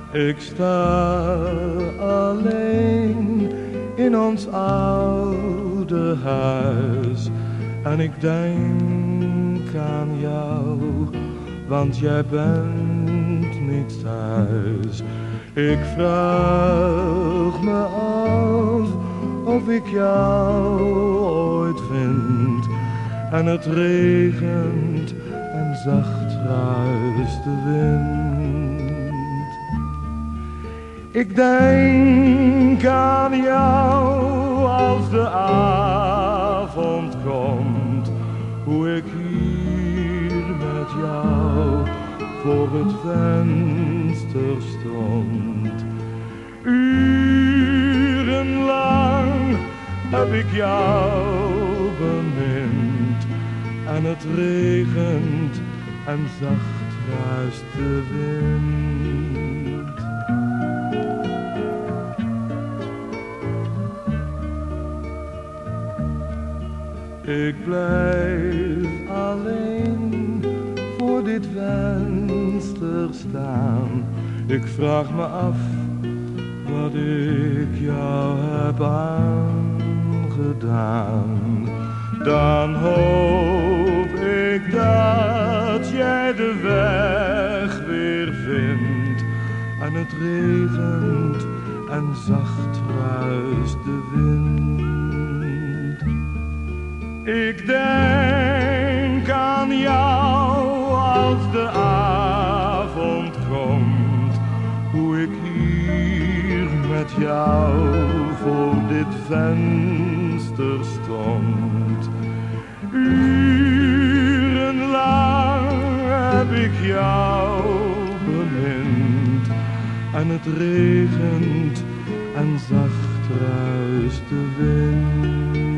Ik sta alleen in ons oude huis en ik denk aan jou, want jij bent niet thuis. Ik vraag me af of ik jou ooit vind en het regent en zacht ruist de wind. Ik denk aan jou als de avond komt, hoe ik hier met jou voor het venster stond. Urenlang heb ik jou bemind en het regent en zacht ruist de wind. Ik blijf alleen voor dit venster staan. Ik vraag me af wat ik jou heb aangedaan. Dan hoop ik dat jij de weg weer vindt en het regent en zacht ruist de wind. Ik denk aan jou als de avond komt, hoe ik hier met jou voor dit venster stond. Urenlang heb ik jou bemind en het regent en zacht ruist de wind.